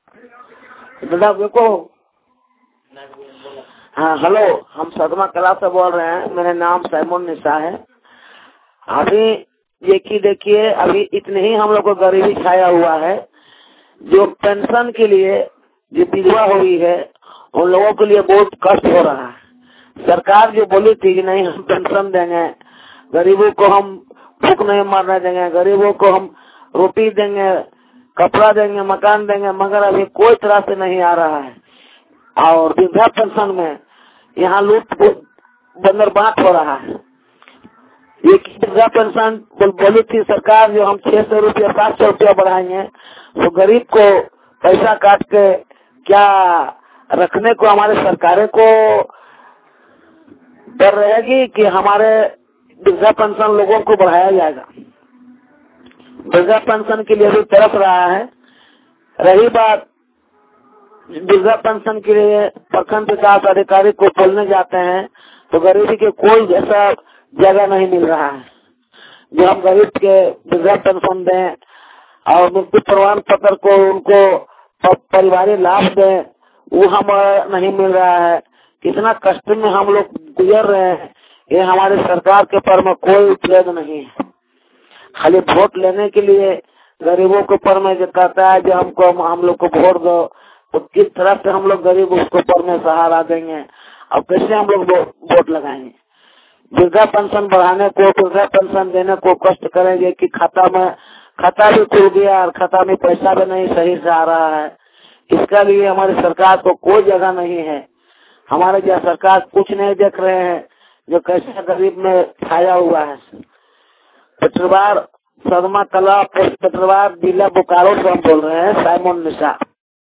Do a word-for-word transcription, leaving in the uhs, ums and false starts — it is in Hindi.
दादा देखो। हाँ हेलो, हम सदमा कला से बोल रहे हैं। मेरा नाम साइमन निशा है। अभी देखिए देखिए अभी इतने ही हम लोग को गरीबी छाया हुआ है। जो पेंशन के लिए जो विधवा हुई है उन लोगों के लिए बहुत कष्ट हो रहा है। सरकार जो बोली थी कि नहीं हम पेंशन देंगे, गरीबों को हम भूख नहीं मरने देंगे, गरीबों को हम रोटी देंगे, कपड़ा देंगे, मकान देंगे, मगर अभी कोई तरह से नहीं आ रहा है। और वृद्धा पेंशन में यहाँ लूट बंदर बांट हो रहा है। ये वृद्धा पेंशन बोली थी सरकार जो हम छह सौ रुपया सात सौ रुपया बढ़ाएंगे, तो गरीब को पैसा काट के क्या रखने को हमारे सरकारें को डर रहेगी कि हमारे वृद्धा पेंशन लोगों को बढ़ाया जाएगा। वृद्धा पेंशन के लिए भी तरफ रहा है। रही बात वृद्धा पेंशन के लिए प्रखंड विकास अधिकारी को बोलने जाते हैं तो गरीबी के कोई ऐसा जगह नहीं मिल रहा है जो हम गरीब के वृद्धा पेंशन दें और मृत्यु प्रमाण पत्र को उनको पारिवारिक लाभ दें, वो हमारा नहीं मिल रहा है। कितना कष्ट में हम लोग गुजर रहे हैं, ये हमारे सरकार के पर में कोई उपयोग नहीं है। खाली वोट लेने के लिए गरीबों के पर में जो कहता है जो हमको हम लोग को वोट दो, तो किस तरह से हम लोग गरीब उसको पर में सहारा देंगे और कैसे हम लोग वोट लगाएंगे। वृद्धा पेंशन बढ़ाने को, वृद्धा पेंशन देने को कष्ट करेंगे कि खाता में खाता भी खुल गया और खाता में पैसा भी नहीं सही से आ रहा है। इसका लिए हमारी सरकार को कोई जगह नहीं है। हमारे जहाँ सरकार कुछ नहीं देख रहे हैं जो कैसे गरीब में छाया हुआ है। पेट्रोबार सदमा कला पेट्रोबार जिला बोकारो से हम बोल रहे हैं, साइमन निशा।